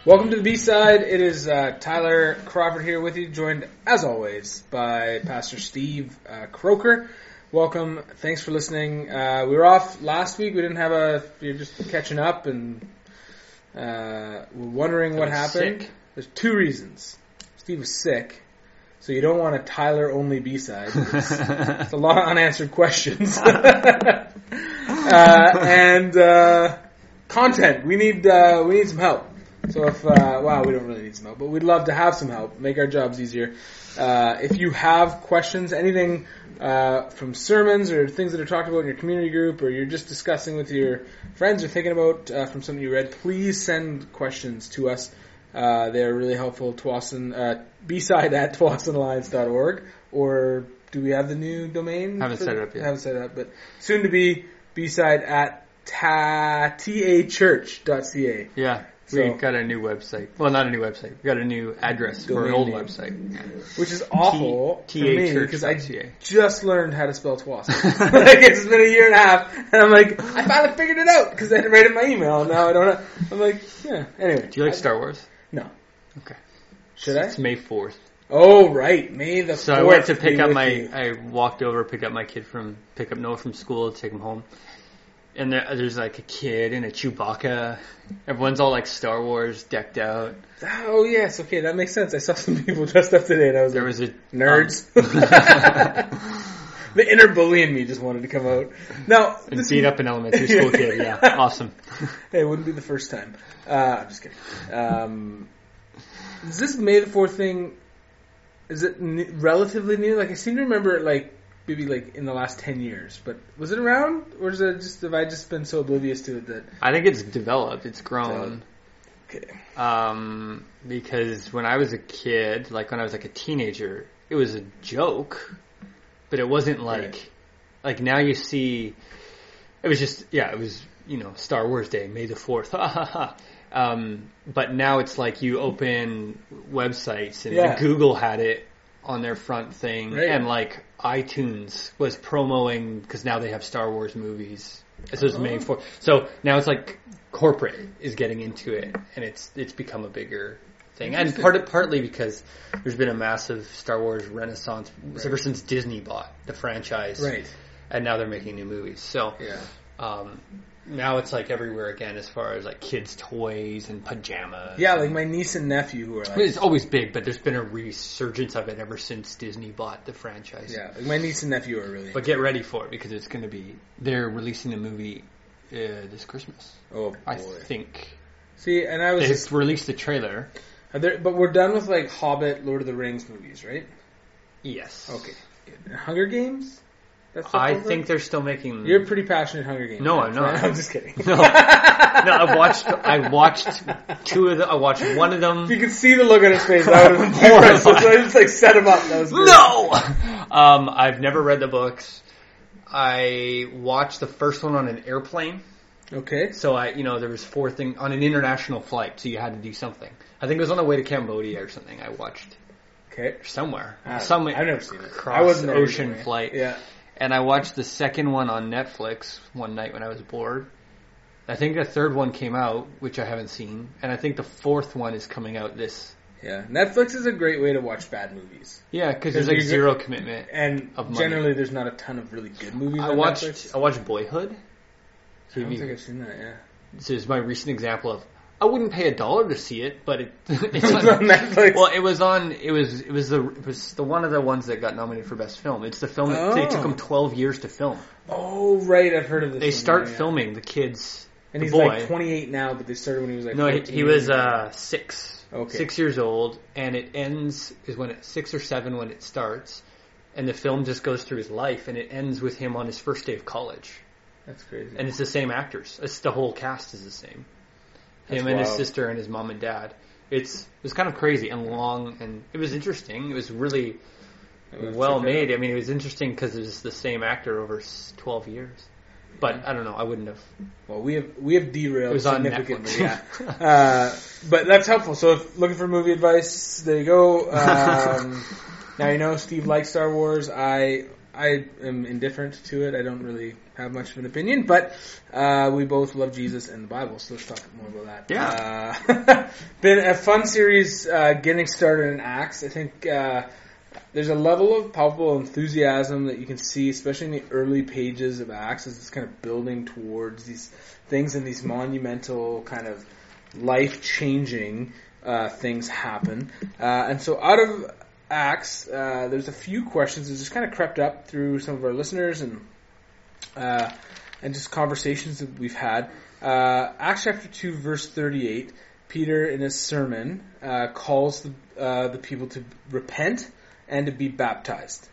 Welcome to the B-Side. It is Tyler Crawford here with you, joined, as always, by Pastor Steve Croker. Welcome. Thanks for listening. We were off last week. We didn't have we were just catching up and we're wondering what happened. Sick. There's two reasons. Steve was sick, so you don't want a Tyler-only B-Side. It's a lot of unanswered questions. And content. We need some help. So if, we don't really need some help, but we'd love to have some help, make our jobs easier. If you have questions, anything from sermons or things that are talked about in your community group, or you're just discussing with your friends or thinking about from something you read, please send questions to us. They're really helpful. bside@twasonalliance.org, or do we have the new domain? Haven't set it up yet. Haven't set it up, but soon to be bside@tachurch.ca. Yeah. We've got a new website. Well, not a new website. We've got a new address for an old website. Which is awful for me because I TAChurch.ca. just learned how to spell Twassen. It's been a year and a half, and I'm like, I finally figured it out because I had to write it in my email, and now I don't know. I'm like, yeah. Anyway. Do you like Star Wars? No. Okay. Should I? It's May 4th. Oh, right. May the 4th. So I went to pick up I walked over, pick up Noah from school, take him home. And there's like a kid and a Chewbacca. Everyone's all like Star Wars decked out. Oh, yes. Okay, that makes sense. I saw some people dressed up today, and I was nerds. The inner bully in me just wanted to come out. Now, and beat up an elementary school kid. Yeah, awesome. Hey, it wouldn't be the first time. I'm just kidding. Is this May the 4th thing, is it relatively new? Like, I seem to remember it, like, maybe like in the last 10 years, but was it around, or is it just, have I just been so oblivious to it that... I think it's developed, it's grown. Okay. Because when I was a kid, like when I was like a teenager, it was a joke, but it wasn't like now you see, it was just, it was, Star Wars Day, May the 4th, but now it's like you open websites and Google had it on their front thing, and like iTunes was promoting because now they have Star Wars movies. So it's May 4th. So now it's like corporate is getting into it, and it's become a bigger thing. And partly because there's been a massive Star Wars renaissance ever since Disney bought the franchise, and now they're making new movies. So now it's like everywhere again as far as like kids' toys and pajamas. Yeah, like my niece and nephew who are like... It's always big, but there's been a resurgence of it ever since Disney bought the franchise. Yeah, like my niece and nephew are really... But get ready for it because it's going to be... They're releasing a movie this Christmas. Oh, boy. I think. See, and I was... They've released a trailer. But we're done with like Hobbit, Lord of the Rings movies, right? Yes. Okay. Good. Hunger Games? I think they're still making... You're a pretty passionate Hunger Games. No, I'm not. I'm just kidding. No, I watched two of them. I watched one of them. If you could see the look on his face, I would have been horrible. So I just like set him up. That was great. No! I've never read the books. I watched the first one on an airplane. Okay. So there was 4 things on an international flight, so you had to do something. I think it was on the way to Cambodia or something. I watched. Okay. Somewhere. I've never seen it. I wasn't ocean flight. Yeah. And I watched the second one on Netflix one night when I was bored. I think the third one came out, which I haven't seen. And I think the fourth one is coming out this. Yeah. Netflix is a great way to watch bad movies. Yeah, because there's like zero commitment. And of generally money. there's not a ton of really good movies I on watched Netflix. I watched Boyhood. I don't think I've seen that, yeah. This is my recent example of I wouldn't pay $1 to see it, but it's on Netflix. Well, it was the one of the ones that got nominated for best film. It's the film that it took them 12 years to film. Oh, right, I've heard of this. They start filming the kids. And he's boy. like 28 now, but they started when he was like 14. No, he was 6. Okay. 6 years old, and it ends is when it's 6 or 7 when it starts, and the film just goes through his life, and it ends with him on his first day of college. That's crazy. And it's the same actors. It's the whole cast is the same. Him and his sister and his mom and dad. It was kind of crazy and long, and it was interesting. It was really well made. I mean, it was interesting because it was the same actor over 12 years. But I don't know. I wouldn't have. Well, we have derailed it was on significantly. Netflix. Yeah, but that's helpful. So, if looking for movie advice, there you go. Now you know Steve likes Star Wars. I I am indifferent to it. I don't really have much of an opinion, but we both love Jesus and the Bible, so let's talk more about that. Yeah. Been a fun series getting started in Acts. I think there's a level of palpable enthusiasm that you can see, especially in the early pages of Acts, as it's kind of building towards these things and these monumental kind of life-changing things happen. And so out of Acts, there's a few questions that just kind of crept up through some of our listeners and just conversations that we've had. Acts chapter 2, verse 38, Peter in his sermon calls the people to repent and to be baptized.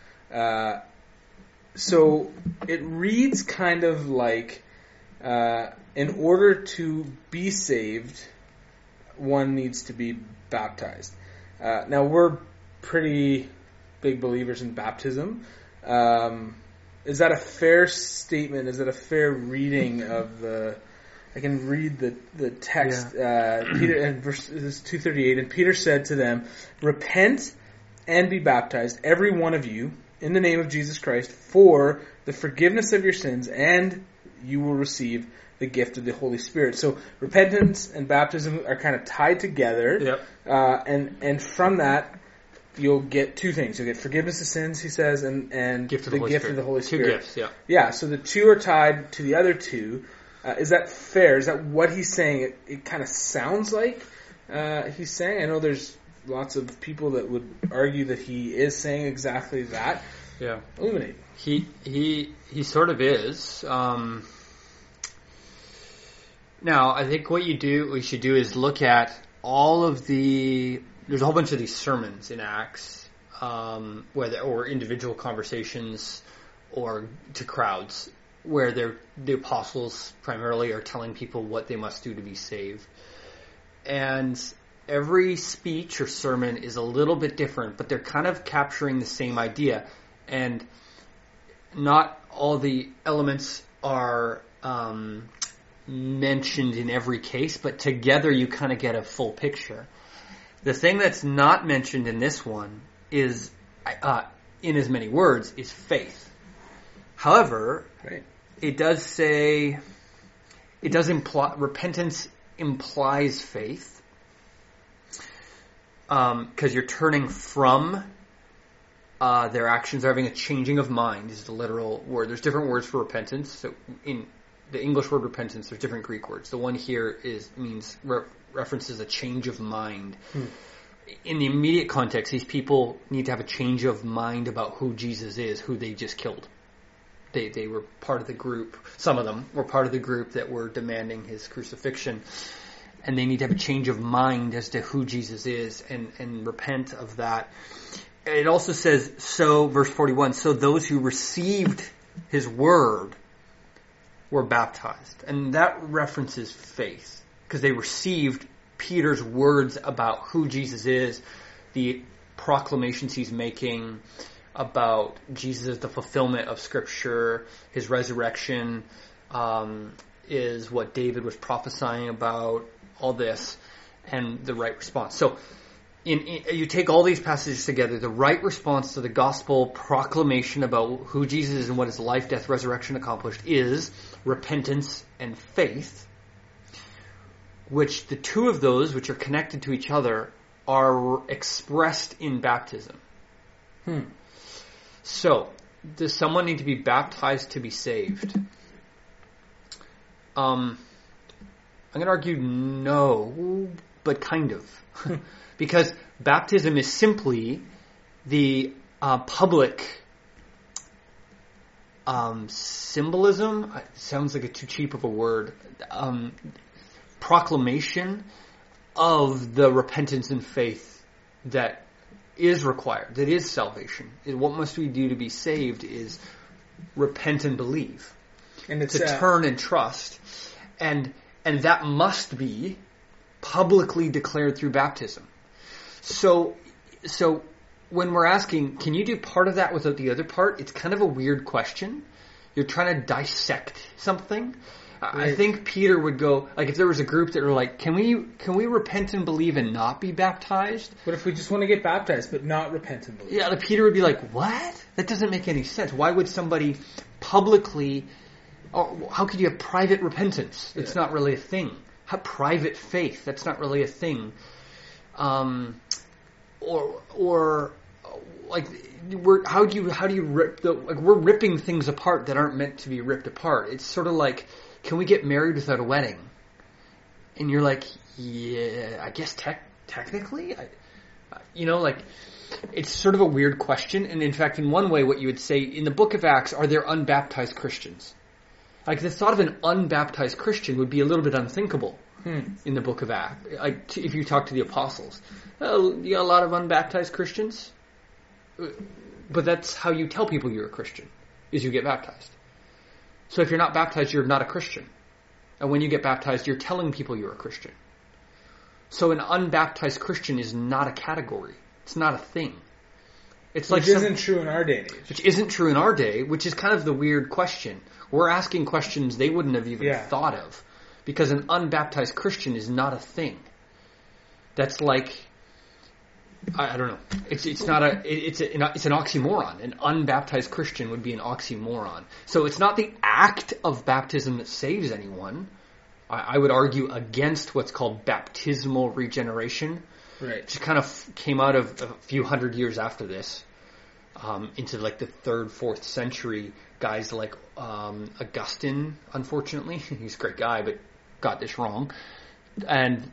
So it reads kind of like, in order to be saved, one needs to be baptized. Now we're pretty big believers in baptism. Is that a fair statement? Is that a fair reading of the... I can read the text. Yeah. Peter in verse 2:38, and Peter said to them, "Repent and be baptized, every one of you, in the name of Jesus Christ, for the forgiveness of your sins, and you will receive the gift of the Holy Spirit." So repentance and baptism are kind of tied together. Yep. And from that, you'll get two things. You'll get forgiveness of sins, he says, and the gift of the Holy Spirit. Two gifts, yeah. Yeah, so the two are tied to the other two. Is that fair? Is that what he's saying? It kind of sounds like he's saying. I know there's lots of people that would argue that he is saying exactly that. Yeah. Illuminate. He sort of is. Now, I think what we should do is look at all of there's a whole bunch of these sermons in Acts, or individual conversations, or to crowds, where the apostles primarily are telling people what they must do to be saved. And every speech or sermon is a little bit different, but they're kind of capturing the same idea. And not all the elements are mentioned in every case, but together you kind of get a full picture. The thing that's not mentioned in this one is, in as many words, is faith. However, right. It does imply, repentance implies faith, because you're turning from their actions, they're having a changing of mind is the literal word. There's different words for repentance. So in the English word repentance, there's different Greek words. The one here references a change of mind. In the immediate context, these people need to have a change of mind about who Jesus is, who they just killed. They were part of the group. Some of them were part of the group that were demanding his crucifixion. And they need to have a change of mind as to who Jesus is and repent of that. It also says, so, verse 41, so those who received his word were baptized. And that references faith, because they received Peter's words about who Jesus is, the proclamations he's making about Jesus, the fulfillment of Scripture, his resurrection is what David was prophesying about, all this, and the right response. So you take all these passages together, the right response to the gospel proclamation about who Jesus is and what his life, death, resurrection accomplished is repentance and faith, which the two of those, which are connected to each other, are expressed in baptism. So, does someone need to be baptized to be saved? I'm going to argue no, but kind of. Because baptism is simply the public symbolism, it sounds like too cheap of a word, proclamation of the repentance and faith that is required, that is salvation. What must we do to be saved is repent and believe, and it's to turn and trust, and that must be publicly declared through baptism. So when we're asking, can you do part of that without the other part? It's kind of a weird question. You're trying to dissect something. I think Peter would go, like, if there was a group that were like, can we repent and believe and not be baptized? What if we just want to get baptized but not repent and believe? Yeah, like Peter would be like, what? That doesn't make any sense. Why would somebody publicly, or how could you have private repentance? It's not really a thing. Have private faith, that's not really a thing. Or like, how do you rip we're ripping things apart that aren't meant to be ripped apart. It's sort of like, can we get married without a wedding? And you're like, yeah, I guess technically, it's sort of a weird question. And in fact, in one way, what you would say in the book of Acts, are there unbaptized Christians? Like, the thought of an unbaptized Christian would be a little bit unthinkable in the book of Acts. Like, if you talk to the apostles, you got a lot of unbaptized Christians, but that's how you tell people you're a Christian, is you get baptized. So if you're not baptized, you're not a Christian. And when you get baptized, you're telling people you're a Christian. So an unbaptized Christian is not a category. It's not a thing. It's which isn't true in our day and age. Which isn't true in our day, which is kind of the weird question. We're asking questions they wouldn't have even thought of. Because an unbaptized Christian is not a thing. That's like, I don't know. It's an oxymoron. An unbaptized Christian would be an oxymoron. So it's not the act of baptism that saves anyone. I would argue against what's called baptismal regeneration. Right. Which kind of came out of a few hundred years after this. Into like the 3rd, 4th century. Guys like Augustine, unfortunately. He's a great guy, but got this wrong. And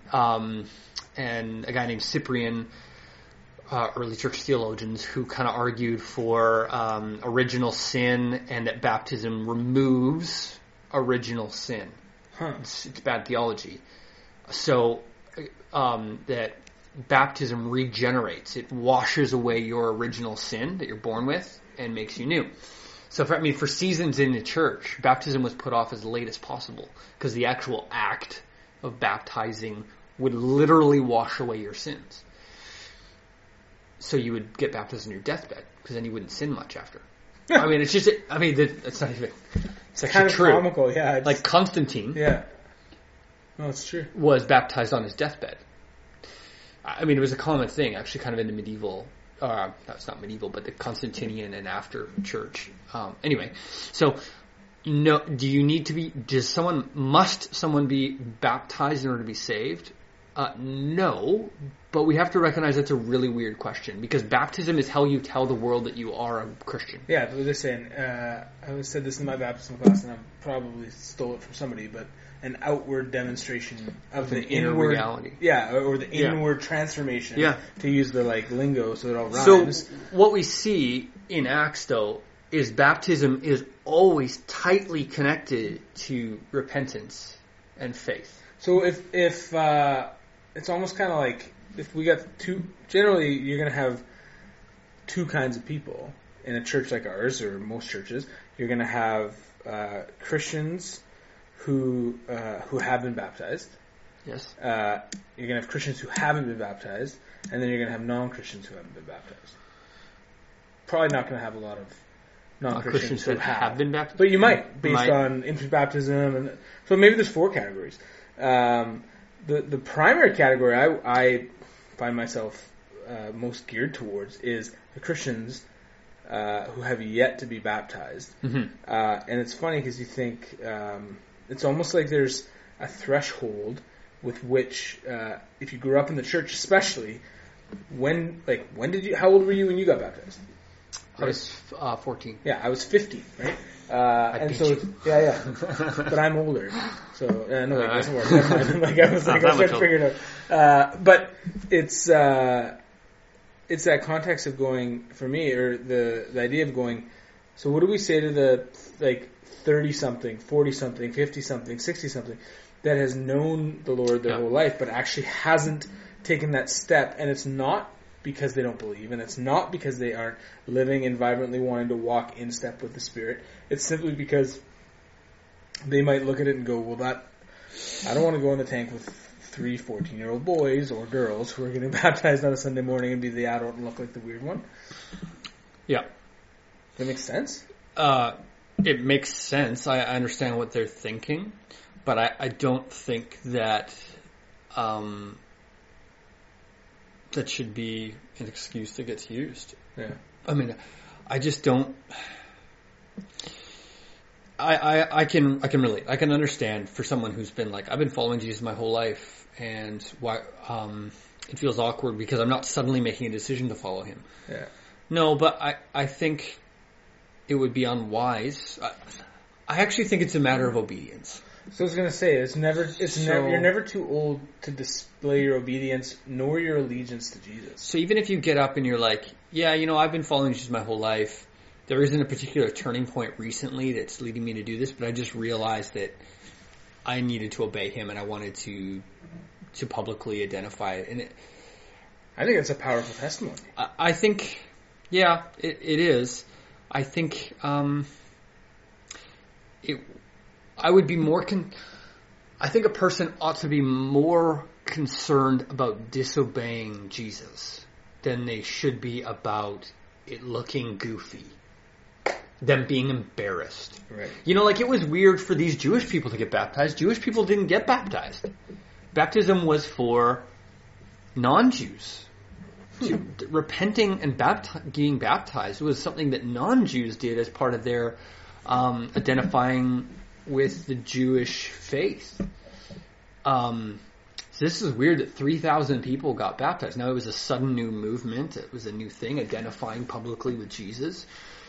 a guy named Cyprian, early church theologians, who kind of argued for original sin and that baptism removes original sin. It's bad theology. So that baptism regenerates. It washes away your original sin that you're born with and makes you new. So, for seasons in the church, baptism was put off as late as possible because the actual act of baptizing would literally wash away your sins. So you would get baptized on your deathbed because then you wouldn't sin much after. It's not even. It's actually kind of true. Comical, yeah. Like Constantine. Yeah. No, it's true. Was baptized on his deathbed. It was a common thing, actually, kind of in the medieval. That's not medieval, but the Constantinian and after church. Anyway, so must someone be baptized in order to be saved? No, but we have to recognize that's a really weird question because baptism is how you tell the world that you are a Christian. Yeah, but they're saying, I always said this in my baptism class, and I probably stole it from somebody, but an outward demonstration of the inward reality. Yeah, or the inward transformation. Yeah. To use the lingo so it all rhymes. So what we see in Acts, though, is baptism is always tightly connected to repentance and faith. So if it's almost kind of like if we got generally you're going to have two kinds of people in a church like ours or most churches. You're going to have Christians who have been baptized. Yes. You're going to have Christians who haven't been baptized, and then you're going to have non-Christians who haven't been baptized. Probably not going to have a lot of non-Christians who have been baptized, but you might based on infant baptism, and so maybe there's 4 categories. The primary category I find myself most geared towards is the Christians who have yet to be baptized. Mm-hmm. And it's funny because you think it's almost like there's a threshold with which, if you grew up in the church, especially, how old were you when you got baptized? I was 14. Yeah, I was 15, right? I beat you. Yeah. But I'm older, so no, it doesn't work. Never mind. I was trying to figure it out. But it's that context of going for me, or the idea of going. So what do we say to the 30-something, 40-something, 50-something, 60-something that has known the Lord their whole life, but actually hasn't taken that step, and it's not because they don't believe, and it's not because they aren't living and vibrantly wanting to walk in step with the Spirit. It's simply because they might look at it and go, well, I don't want to go in the tank with 3 14-year-old boys or girls who are getting baptized on a Sunday morning and be the adult and look like the weird one. Yeah. Does that make sense? it makes sense. I understand what they're thinking, but I don't think that that should be an excuse that gets used. Yeah. I mean, I just don't. I can relate. I can understand for someone who's been like, I've been following Jesus my whole life, and why it feels awkward because I'm not suddenly making a decision to follow him. Yeah. No, but I think it would be unwise. I actually think it's a matter of obedience. So I was going to say, you're never too old to display your obedience nor your allegiance to Jesus. So even if you get up and you're like, yeah, I've been following Jesus my whole life. There isn't a particular turning point recently that's leading me to do this, but I just realized that I needed to obey him and I wanted to publicly identify it. And I think it's a powerful testimony. I think, yeah, it is. I think I would be more I think a person ought to be more concerned about disobeying Jesus than they should be about it looking goofy, them being embarrassed. Right. Like it was weird for these Jewish people to get baptized. Jewish people didn't get baptized. Baptism was for non-Jews. Repenting and getting baptized was something that non-Jews did as part of their identifying with the Jewish faith. So this is weird that 3,000 people got baptized. Now it was a sudden new movement. It was a new thing, identifying publicly with Jesus.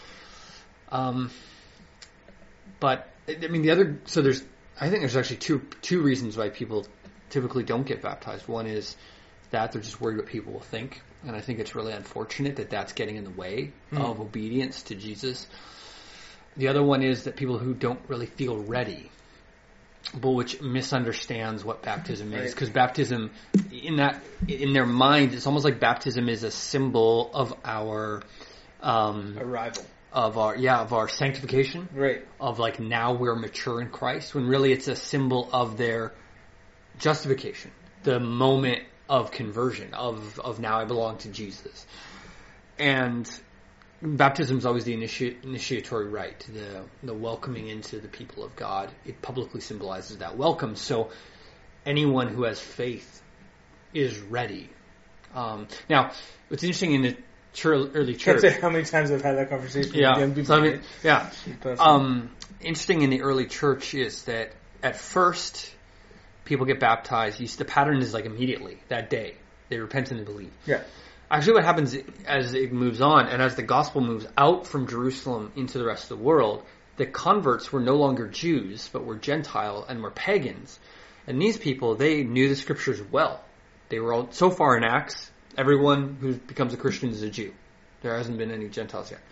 But I mean, I think there's actually two reasons why people typically don't get baptized. One is that they're just worried what people will think. And I think it's really unfortunate that that's getting in the way of obedience to Jesus. The other one is that people who don't really feel ready, but which misunderstands what baptism is. Because baptism, in their mind, it's almost like baptism is a symbol of our arrival. Of our sanctification. Right. Of like now we're mature in Christ, when really it's a symbol of their justification. The moment of conversion, of now I belong to Jesus. And baptism is always the initiatory rite, the welcoming into the people of God. It publicly symbolizes that welcome. So anyone who has faith is ready. Now, what's interesting in the early church... Can't say how many times I've had that conversation with young people. Interesting in the early church is that at first people get baptized. The pattern is like immediately, that day. They repent and they believe. Yeah. Actually, what happens as it moves on and as the gospel moves out from Jerusalem into the rest of the world, the converts were no longer Jews, but were Gentile and were pagans. And these people, they knew the scriptures well. They were all, so far in Acts, everyone who becomes a Christian is a Jew. There hasn't been any Gentiles yet.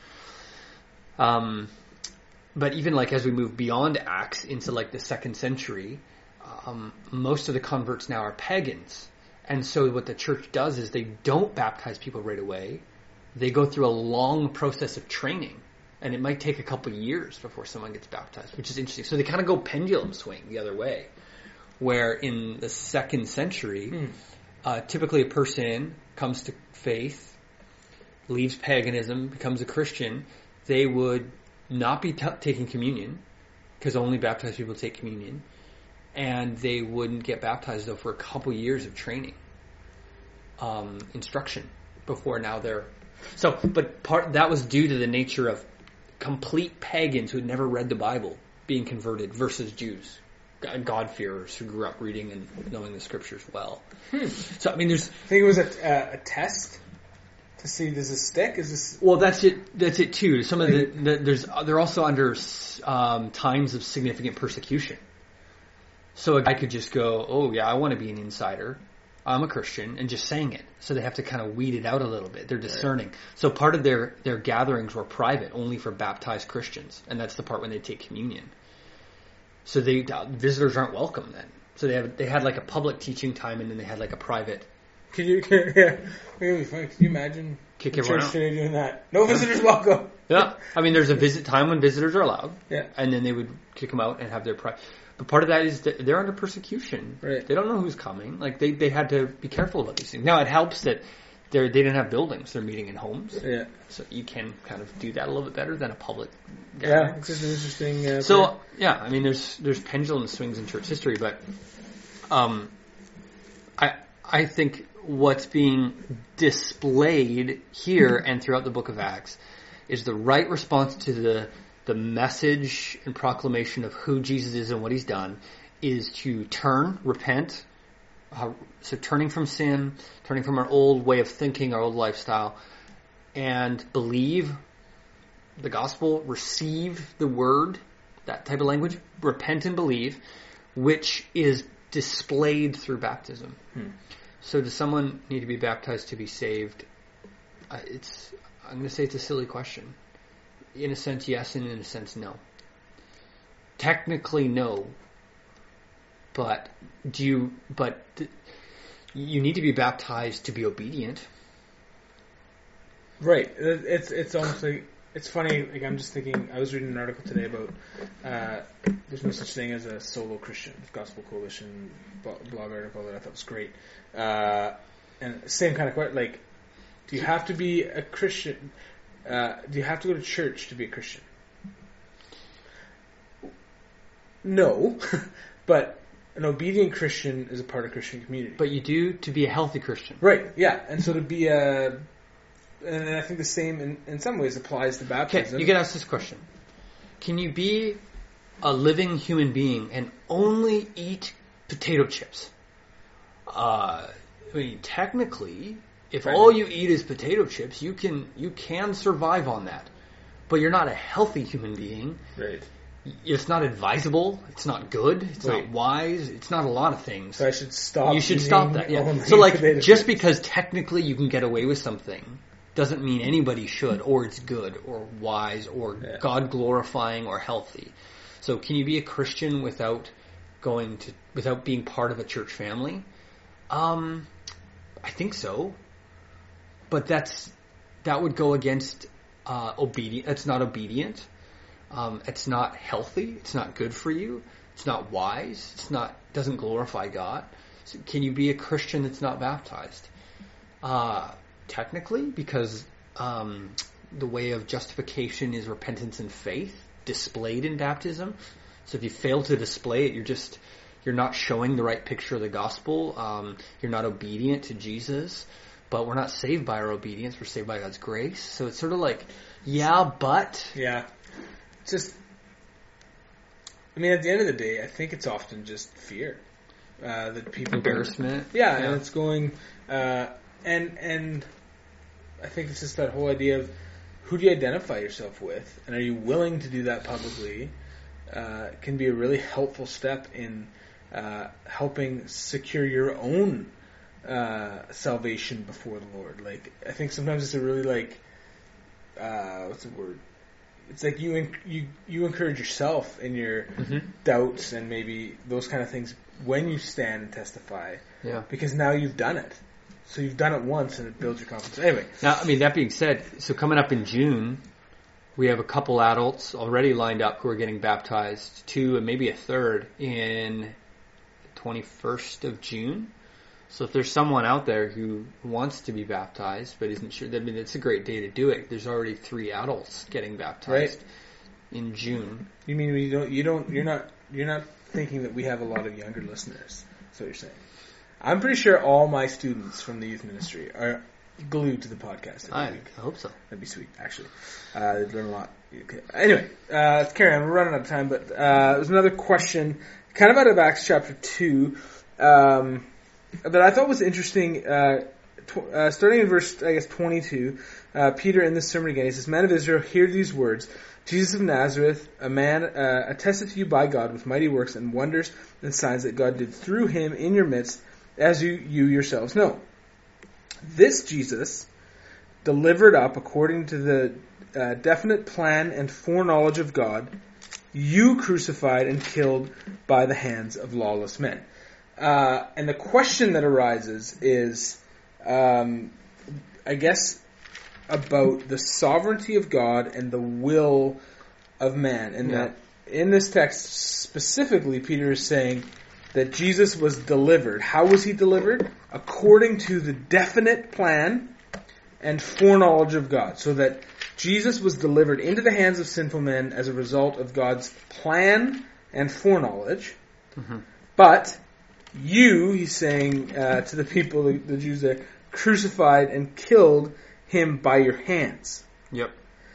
But even like as we move beyond Acts into like the 2nd century, most of the converts now are pagans. And so what the church does is they don't baptize people right away. They go through a long process of training. And it might take a couple years before someone gets baptized, which is interesting. So they kind of go pendulum swing the other way. Where in the 2nd century, typically a person comes to faith, leaves paganism, becomes a Christian. They would not be taking communion, because only baptized people take communion. And they wouldn't get baptized, though, for a couple years of training, instruction, before now they're... that was due to the nature of complete pagans who had never read the Bible being converted versus Jews, God-fearers who grew up reading and knowing the scriptures well. So, I mean, there's... I think it was a test to see, does this stick? Is this... Well, that's it too. Some of they're also under times of significant persecution. So a guy could just go, oh yeah, I want to be an insider. I'm a Christian, and just saying it. So they have to kind of weed it out a little bit. They're discerning. Right. So part of their gatherings were private, only for baptized Christians. And that's the part when they take communion. So visitors aren't welcome then. So they had like a public teaching time, and then they had like a private. Could you imagine kick the everyone church out? today doing that? No visitors welcome. Yeah. I mean, there's a visit time when visitors are allowed. Yeah. And then they would kick them out and have their private. But part of that is that they're under persecution. Right. They don't know who's coming. Like they had to be careful about these things. Now it helps that they didn't have buildings. They're meeting in homes. Yeah. So you can kind of do that a little bit better than a public Yeah, gathering. it's just an interesting... So, yeah, I mean, there's pendulum swings in church history, but I think what's being displayed here and throughout the book of Acts is the right response to the message and proclamation of who Jesus is and what he's done is to turn, repent, so turning from sin, turning from our old way of thinking, our old lifestyle, and believe the gospel, receive the word, that type of language, repent and believe, which is displayed through baptism. So does someone need to be baptized to be saved? I'm going to say it's a silly question. In a sense, yes, and in a sense, no. Technically, no. But you need to be baptized to be obedient. Right. It's almost like, it's funny, like I'm just thinking, I was reading an article today about, there's no such thing as a solo Christian, Gospel Coalition blog article that I thought was great. And same kind of question, like, do you have to be a Christian, do you have to go to church to be a Christian? No, but an obedient Christian is a part of Christian community. But you do to be a healthy Christian. Right, yeah. And so to be and I think the same in some ways applies to baptism. Okay, you can ask this question. Can you be a living human being and only eat potato chips? I mean, technically, if all you eat is potato chips, you can survive on that. But you're not a healthy human being. Right. It's not advisable. It's not good. It's not wise. It's not a lot of things. So I should stop. You should stop that. Yeah. So just because technically you can get away with something doesn't mean anybody should, or it's good, or wise, or God glorifying, or healthy. So can you be a Christian without being part of a church family? I think so. But that would go against obedient. That's not obedient. It's not healthy. It's not good for you. It's not wise. Doesn't glorify God. So can you be a Christian that's not baptized? Technically, because the way of justification is repentance and faith displayed in baptism. So if you fail to display it, you're not showing the right picture of the gospel. You're not obedient to Jesus. But we're not saved by our obedience. We're saved by God's grace. So it's sort of like, but. Yeah. Just, I mean, at the end of the day, I think it's often just fear that people embarrassment. Yeah, and it's going, and I think it's just that whole idea of who do you identify yourself with, and are you willing to do that publicly? Can be a really helpful step in helping secure your own salvation before the Lord. Like, I think sometimes it's a really what's the word? It's like you encourage yourself in your doubts and maybe those kind of things when you stand and testify. Yeah. Because now you've done it. So you've done it once and it builds your confidence. Anyway. Now, I mean, that being said, so coming up in June, we have a couple adults already lined up who are getting baptized, 2 and maybe a third in 21st of June. So if there's someone out there who wants to be baptized but isn't sure, I mean, it's a great day to do it. There's already 3 adults getting baptized in June. You mean you're not thinking that we have a lot of younger listeners? That's what you're saying. I'm pretty sure all my students from the youth ministry are glued to the podcast every week. I hope so. That'd be sweet, actually. They'd learn a lot. Okay. Anyway, let's carry on. We're running out of time, but there's another question, kind of out of Acts chapter 2, that I thought was interesting. Starting in verse, 22, Peter in this sermon again, he says, "Men of Israel, hear these words. Jesus of Nazareth, a man attested to you by God with mighty works and wonders and signs that God did through him in your midst, as you yourselves know. This Jesus, delivered up according to the definite plan and foreknowledge of God, you crucified and killed by the hands of lawless men." And the question that arises is, I guess, about the sovereignty of God and the will of man. And that in this text specifically, Peter is saying that Jesus was delivered. How was he delivered? According to the definite plan and foreknowledge of God, so that Jesus was delivered into the hands of sinful men as a result of God's plan and foreknowledge. Mm-hmm. But you, he's saying to the people, the Jews there, crucified and killed him by your hands. Yep.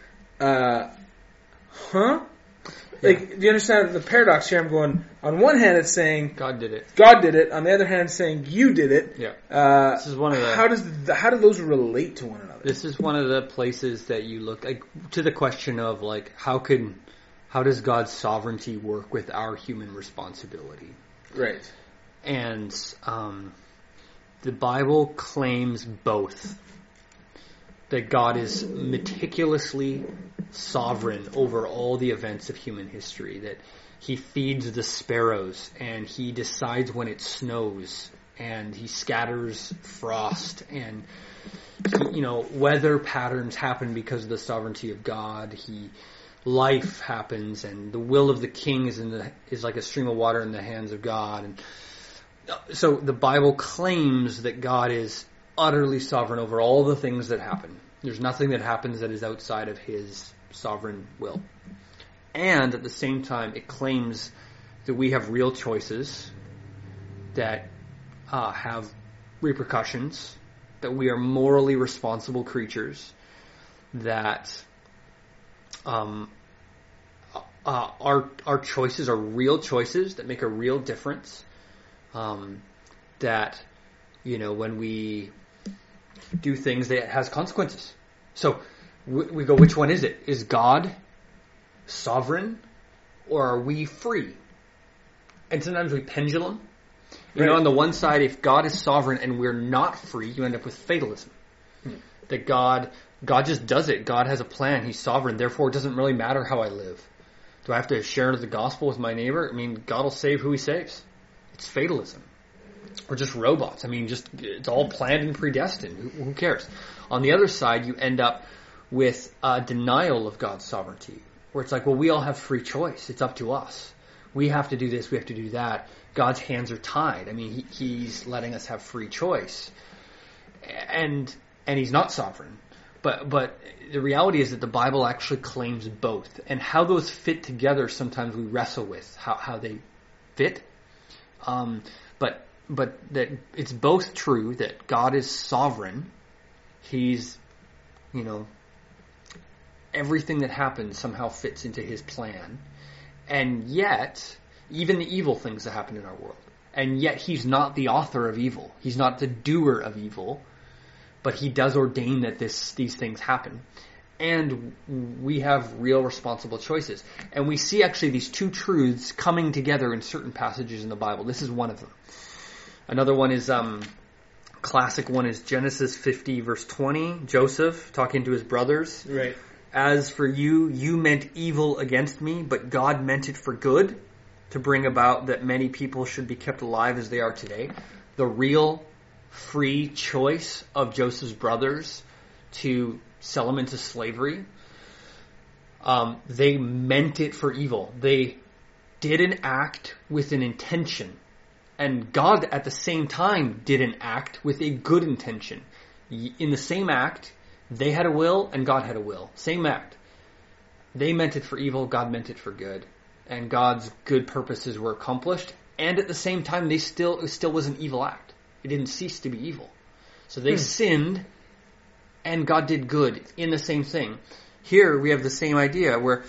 Like, do you understand the paradox here? I'm going, on one hand it's saying God did it. God did it. On the other hand it's saying you did it. Yeah. This is one of the... How do those relate to one another? This is one of the places that you look like to the question of like how does God's sovereignty work with our human responsibility? Right. And the Bible claims both. That God is meticulously sovereign over all the events of human history. That he feeds the sparrows and he decides when it snows and he scatters frost and weather patterns happen because of the sovereignty of God. Life happens and the will of the king is like a stream of water in the hands of God. And so the Bible claims that God is utterly sovereign over all the things that happen. There's nothing that happens that is outside of his sovereign will. And at the same time, it claims that we have real choices that have repercussions, that we are morally responsible creatures, that our choices are real choices that make a real difference, that when we do things that has consequences. So we go, which one is it? Is God sovereign or are we free? And sometimes we pendulum. Right. On the one side, if God is sovereign and we're not free, you end up with fatalism. That God just does it. God has a plan. He's sovereign. Therefore, it doesn't really matter how I live. Do I have to share the gospel with my neighbor? I mean, God will save who he saves. It's fatalism. We're just robots. I mean, it's all planned and predestined. Who cares? On the other side, you end up with denial of God's sovereignty, where it's like, well, we all have free choice. It's up to us. We have to do this. We have to do that. God's hands are tied. I mean, he's letting us have free choice, and he's not sovereign. But the reality is that the Bible actually claims both, and how those fit together. Sometimes we wrestle with how they fit. But that it's both true that God is sovereign. He's, everything that happens somehow fits into his plan. And yet, even the evil things that happen in our world. And yet he's not the author of evil. He's not the doer of evil. But he does ordain that these things happen. And we have real responsible choices. And we see actually these two truths coming together in certain passages in the Bible. This is one of them. Another one is, classic one is Genesis 50 verse 20. Joseph talking to his brothers. Right. As for you, you meant evil against me, but God meant it for good, to bring about that many people should be kept alive as they are today. The real free choice of Joseph's brothers to sell him into slavery. They meant it for evil. They did an act with an intention. And God at the same time did an act with a good intention. In the same act, they had a will and God had a will. Same act. They meant it for evil, God meant it for good. And God's good purposes were accomplished. And at the same time, it still was an evil act. It didn't cease to be evil. So they sinned and God did good in the same thing. Here we have the same idea where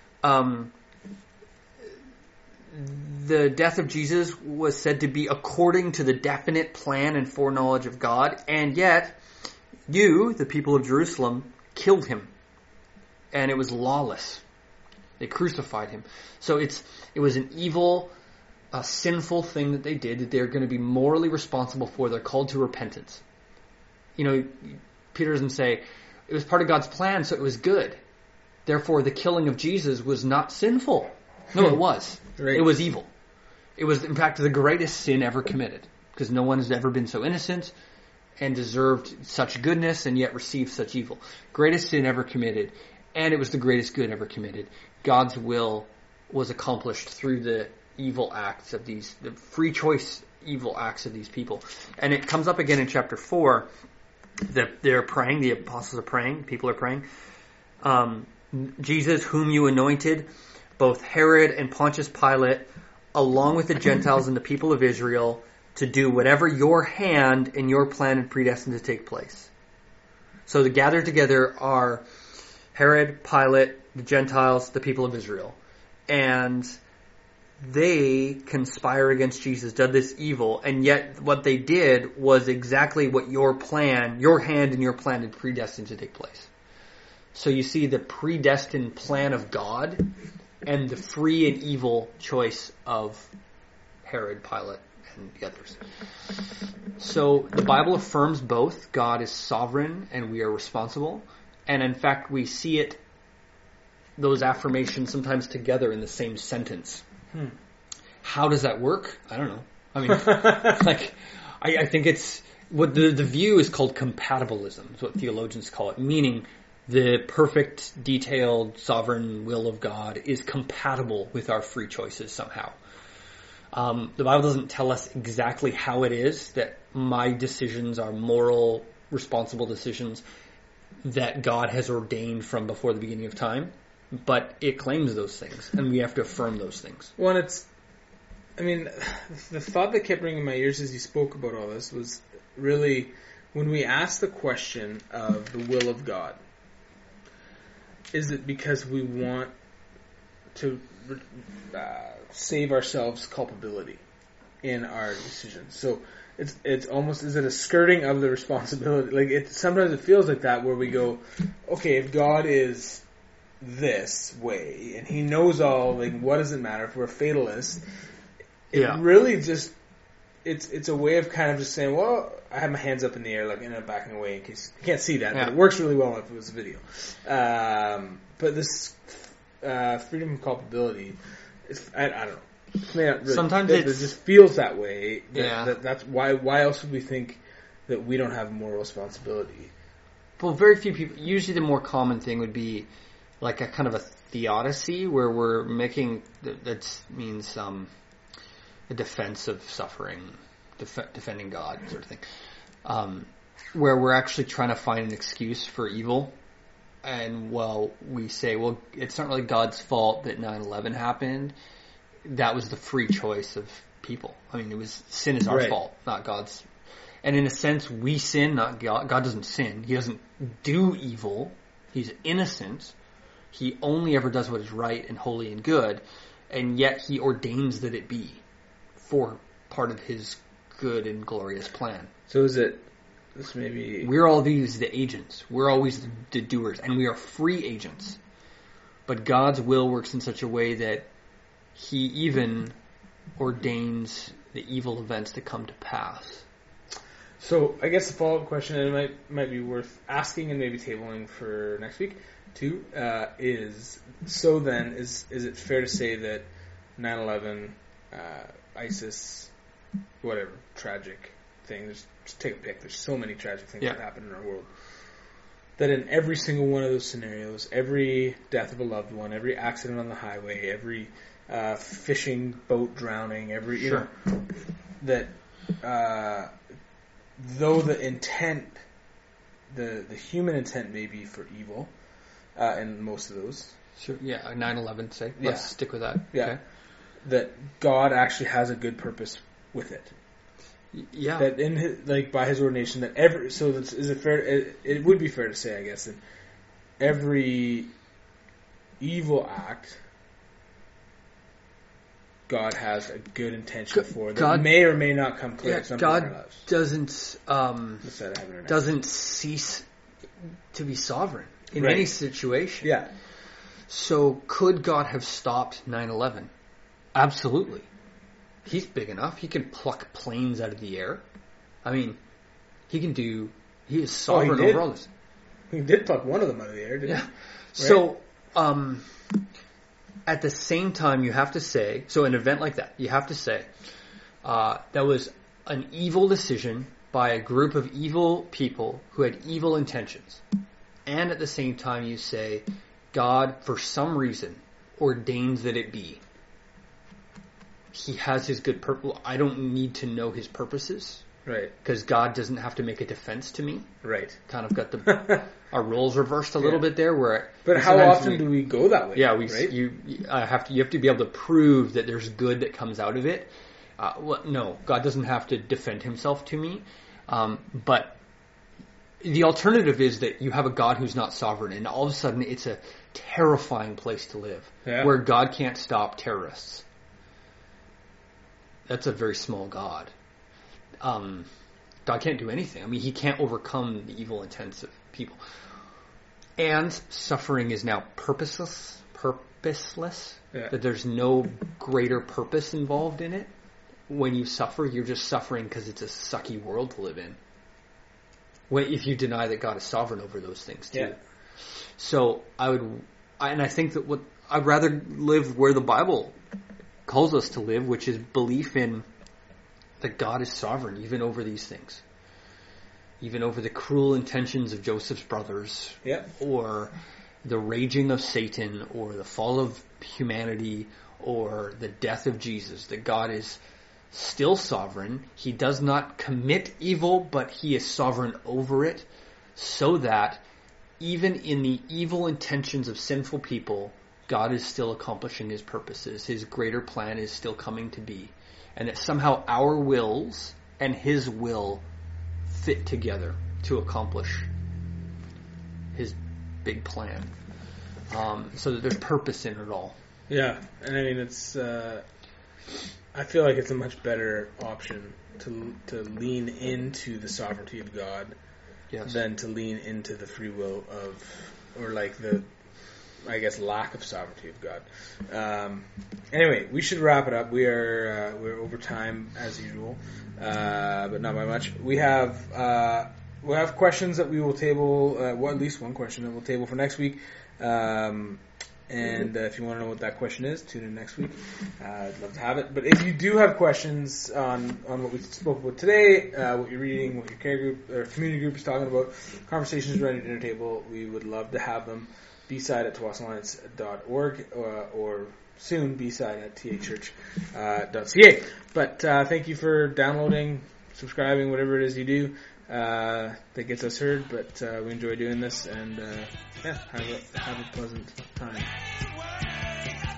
the death of Jesus was said to be according to the definite plan and foreknowledge of God, and yet you, the people of Jerusalem, killed him, and it was lawless. They crucified him. So it was an evil, sinful thing that they did that they're going to be morally responsible for. They're called to repentance. Peter doesn't say it was part of God's plan, so it was good. Therefore, the killing of Jesus was not sinful. No, it was. Right. It was evil. It was, in fact, the greatest sin ever committed, because no one has ever been so innocent and deserved such goodness and yet received such evil. Greatest sin ever committed, and it was the greatest good ever committed. God's will was accomplished through the evil acts of the free choice evil acts of these people. And it comes up again in chapter 4, they're praying, the apostles are praying, people are praying. Jesus, whom you anointed, both Herod and Pontius Pilate, along with the Gentiles and the people of Israel, to do whatever your hand and your plan had predestined to take place. So the gathered together are Herod, Pilate, the Gentiles, the people of Israel. And they conspire against Jesus, did this evil, and yet what they did was exactly what your hand and your plan had predestined to take place. So you see the predestined plan of God and the free and evil choice of Herod, Pilate, and the others. So the Bible affirms both. God is sovereign and we are responsible. And in fact, we see those affirmations sometimes together in the same sentence. How does that work? I don't know. I mean, I think it's what the view is called compatibilism, is what theologians call it, meaning the perfect, detailed, sovereign will of God is compatible with our free choices somehow. The Bible doesn't tell us exactly how it is that my decisions are moral, responsible decisions that God has ordained from before the beginning of time, but it claims those things, and we have to affirm those things. Well, the thought that kept ringing in my ears as you spoke about all this was really when we ask the question of the will of God, is it because we want to save ourselves culpability in our decisions? So it's almost, is it a skirting of the responsibility? Like sometimes it feels like that, where we go, okay, if God is this way and He knows all, like what does it matter if we're fatalists? It really just it's a way of kind of just saying, well, I have my hands up in the air, like, and I'm backing away in case you can't see that, but it works really well if it was a video. But this freedom from culpability, I don't know. Really, sometimes it just feels that way. That's why else would we think that we don't have moral responsibility? Well, very few people. Usually, the more common thing would be like a kind of a theodicy, where we're making that means a defense of suffering, defending God, sort of thing, where we're actually trying to find an excuse for evil. And we say, well, it's not really God's fault that 9/11 happened. That was the free choice of people. I mean, sin is our fault, not God's. And in a sense, we sin, not God. God doesn't sin. He doesn't do evil. He's innocent. He only ever does what is right and holy and good. And yet He ordains that it be for part of His good and glorious plan. So is it, this maybe... We're always the agents. We're always the doers. And we are free agents. But God's will works in such a way that He even ordains the evil events to come to pass. So I guess the follow-up question, and it might be worth asking and maybe tabling for next week too, is it fair to say that 9/11, ISIS, whatever, tragic thing, just take a pick, there's so many tragic things that happen in our world, that in every single one of those scenarios, every death of a loved one, every accident on the highway, every fishing boat drowning, that though the intent, the human intent may be for evil, in most of those. Sure. Yeah, 9/11, say. Let's stick with that. Yeah. Okay. That God actually has a good purpose with it. Yeah. That in His, by His ordination, is it fair? It would be fair to say, I guess, that every evil act, God has a good intention for that. God may or may not come clear. God doesn't cease to be sovereign in any situation. Yeah. So could God have stopped 9/11? Absolutely. He's big enough. He can pluck planes out of the air. I mean, He is sovereign over all this. He did pluck one of them out of the air, didn't he? Right? So, at the same time, you have to say, so an event like that, you have to say, that was an evil decision by a group of evil people who had evil intentions. And at the same time, you say, God, for some reason, ordains that it be. He has His good purpose. I don't need to know His purposes. Right. Because God doesn't have to make a defense to me. Right. Kind of got our roles reversed a little bit there. But how often do we go that way? Yeah, right? you have to be able to prove that there's good that comes out of it. No, God doesn't have to defend himself to me. But the alternative is that you have a God who's not sovereign, and all of a sudden it's a terrifying place to live, where God can't stop terrorists. That's a very small God. God can't do anything. I mean, he can't overcome the evil intents of people. And suffering is now purposeless. That there's no greater purpose involved in it. When you suffer, you're just suffering because it's a sucky world to live in. If you deny that God is sovereign over those things too. Yeah. So I think that I'd rather live where the Bible calls us to live, which is belief in that God is sovereign even over these things. Even over the cruel intentions of Joseph's brothers, or the raging of Satan, or the fall of humanity, or the death of Jesus, that God is still sovereign. He does not commit evil, but he is sovereign over it, so that even in the evil intentions of sinful people, God is still accomplishing his purposes. His greater plan is still coming to be. And that somehow our wills and his will fit together to accomplish his big plan. So that there's purpose in it all. Yeah, and I mean, it's... I feel like it's a much better option to lean into the sovereignty of God than to lean into the free will of... or like the... I guess lack of sovereignty of God. Anyway, we should wrap it up. We're over time as usual, but not by much. We'll have questions that we will table. At least one question that we'll table for next week. And if you want to know what that question is, tune in next week. I'd love to have it. But if you do have questions on what we spoke about today, what you're reading, what your care group or community group is talking about, conversations around your dinner table, we would love to have them. bside at tawasalliance.org or soon bside at thchurch.ca. But thank you for downloading, subscribing, whatever it is you do that gets us heard. But we enjoy doing this, and have a pleasant time.